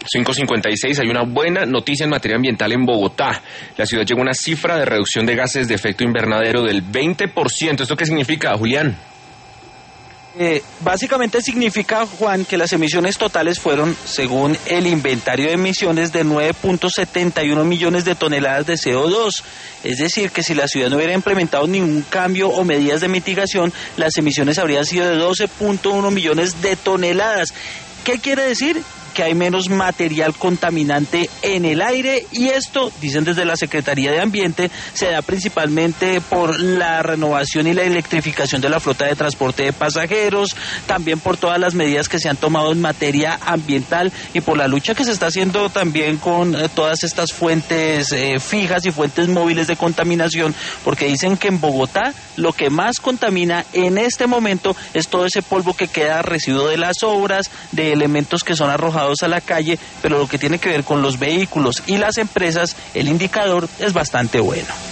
5:56, hay una buena noticia en materia ambiental en Bogotá. La ciudad llegó a una cifra de reducción de gases de efecto invernadero del 20%. ¿Esto qué significa, Julián? Básicamente significa, Juan, que las emisiones totales fueron, según el inventario de emisiones, de 9.71 millones de toneladas de CO2. Es decir, que si la ciudad no hubiera implementado ningún cambio o medidas de mitigación, las emisiones habrían sido de 12.1 millones de toneladas. ¿Qué quiere decir? Que hay menos material contaminante en el aire, y esto, dicen desde la Secretaría de Ambiente, se da principalmente por la renovación y la electrificación de la flota de transporte de pasajeros, también por todas las medidas que se han tomado en materia ambiental y por la lucha que se está haciendo también con todas estas fuentes fijas y fuentes móviles de contaminación, porque dicen que en Bogotá lo que más contamina en este momento es todo ese polvo que queda residuo de las obras, de elementos que son arrojados a la calle, pero lo que tiene que ver con los vehículos y las empresas, el indicador es bastante bueno.